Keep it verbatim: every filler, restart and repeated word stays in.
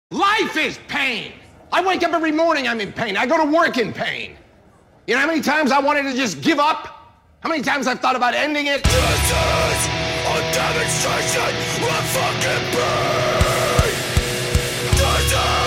Life is pain. I wake up every morning, I'm in pain. I go to work in pain. You know how many times I wanted to just give up? How many times I've thought about ending it? This is a demonstration of fucking pain. This is